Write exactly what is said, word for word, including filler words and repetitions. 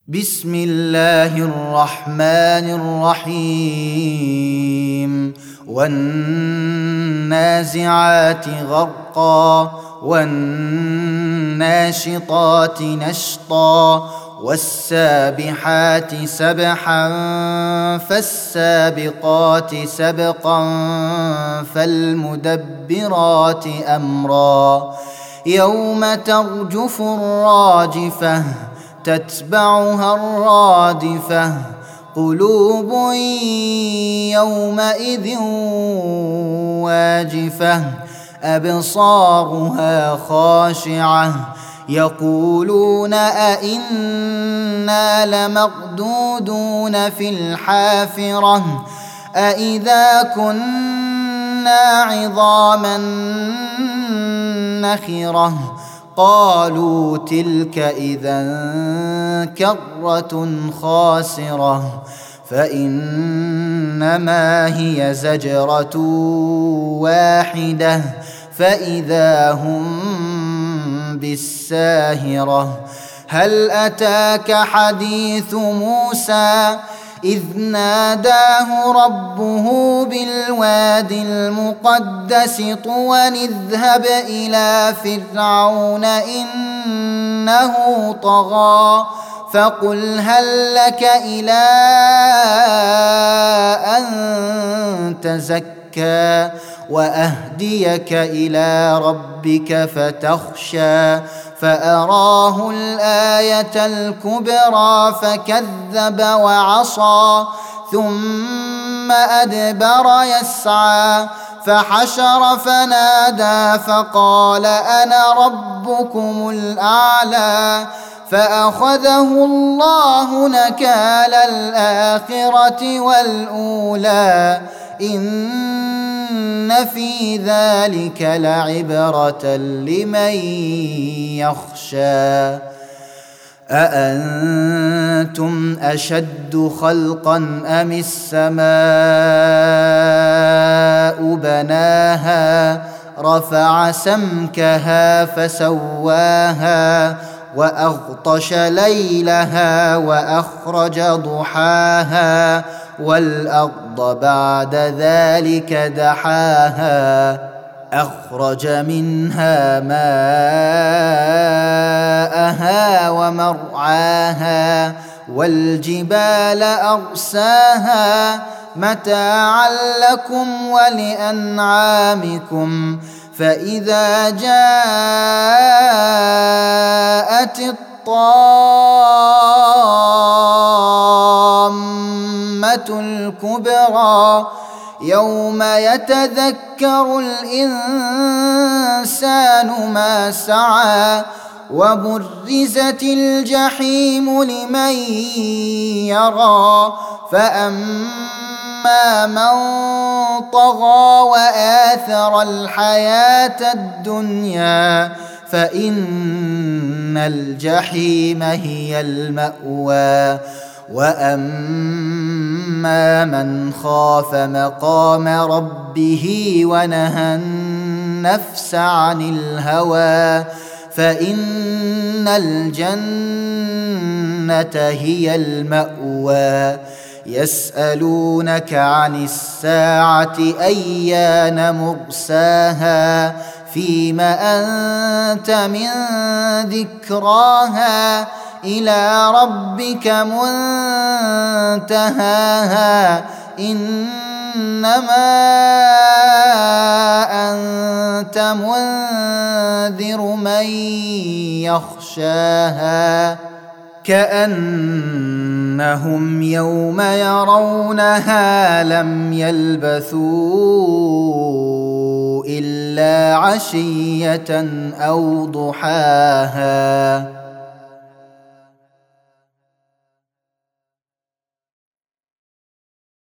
بسم الله الرحمن الرحيم والنازعات غرقا والناشطات نشطا والسابحات سبحا فالسابقات سبقا فالمدبرات أمرا يوم ترجف الراجفة تتبعها الرادفة قلوب يومئذ واجفة أبصارها خاشعة يقولون أئنا لمردودون في الحافرة أئذا كنا عظاما نخرة قالوا تلك إذا كرة خاسرة فإنما هي زجرة واحدة فإذا هم بالساهرة هل أتاك حديث موسى إذ ناداه ربه بالواد المقدس طوى اذهب إلى فرعون إنه طغى فقل هل لك إلى أن تزكى وأهديك إلى ربك فتخشى فأراه الآية الكبرى فكذب وعصى ثم أدبر يسعى فحشر فنادى فقال أنا ربكم الأعلى فأخذه الله نكال الآخرة والأولى إن في ذلك لعبرة لمن يخشى أأنتم أشد خلقا أم السماء بناها رفع سمكها فسواها وأغطش ليلها وأخرج ضحاها والأرض بعد ذلك دحاها أخرج منها ماءها ومرعاها والجبال أرساها متاعا لكم ولأنعامكم فإذا جاءت الطامة الكبرى يوم يتذكر الإنسان ما سعى وبرزت الجحيم لمن يرى فأما من طغى وآثر الحياة الدنيا فإن الجحيم هي المأوى وأما من خاف مقام ربه ونهى النفس عن الهوى فإن الجنة هي المأوى يسألونك عن الساعة أيان مرساها فيم أنت من ذكراها إلى ربك منتهاها إنما أنت منذر من يخشاها كأنهم يوم يرونها لم يلبثوا إلا عشية أو ضحاها.